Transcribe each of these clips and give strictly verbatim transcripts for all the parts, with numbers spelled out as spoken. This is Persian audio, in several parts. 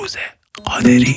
فیروز قادری.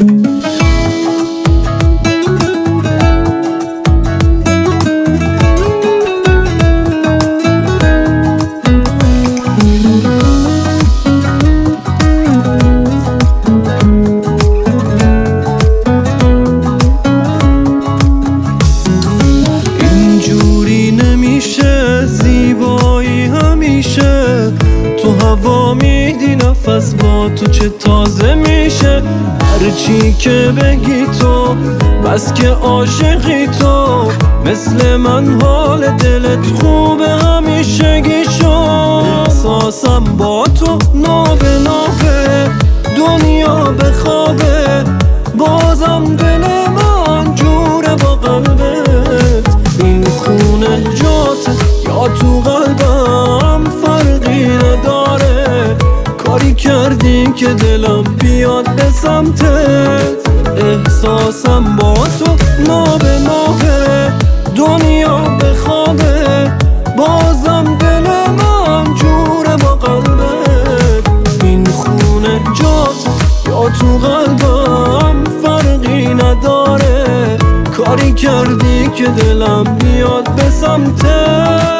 اینجوری نمیشه، زیبایی همیشه تو هوا میدی، نفس با تو چه تازه میشه. هرچی که بگی تو بس که عاشقی تو، مثل من حال دلت خوبه همیشگی شو. احساسم با تو نابه نابه، دنیا بخوابه، بازم دل من جوره با قلبت. این خونه جاته یا تو قلبم فرقی نداره، کاری کردی که دلم بیاد به سمتت. احساسم با تو نابه نابه، دنیا بخوابه، بازم دل من جوره با قلبت. این خونه جاته یا تو قلبم فرقی نداره، کاری کردی که دلم بیاد به سمتت.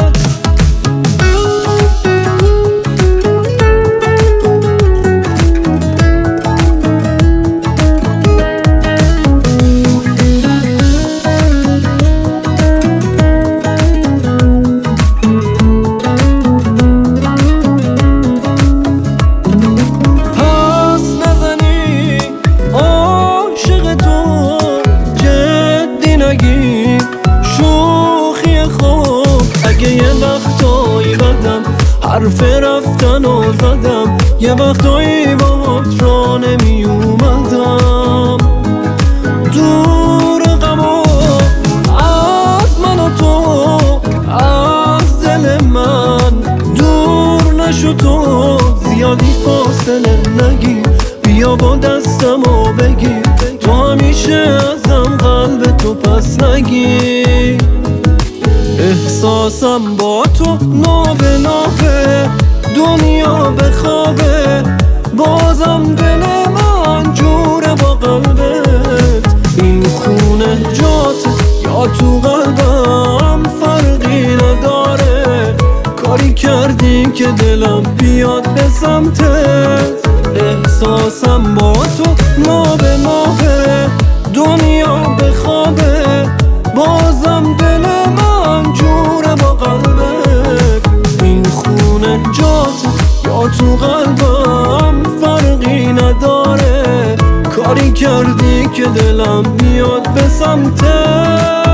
شوخی خوب اگه یه وقتایی بدم، حرف رفتن و زدم، یه وقتایی باهات را نمی اومدم. دور غم و از من و تو، از دل من دور نشو تو، زیادی فاصله نگیر، بیا با دستم و بگیر، تو همیشه ازم قلب تو پس نگیر. احساسم با تو نابه نابه، دنیا بخوابه، بازم دل من جوره با قلبت. این خونه جاته یا تو قلبم فرقی نداره، کاری کردی که دلم بیاد به سمتت. احساسم با تو نابه نابه، دنیا بخوابه، بازم دل من جوره با قلبت. این خونه جاته یا تو قلبم فرقی نداره، کاری کردی که دلم بیاد به سمتت.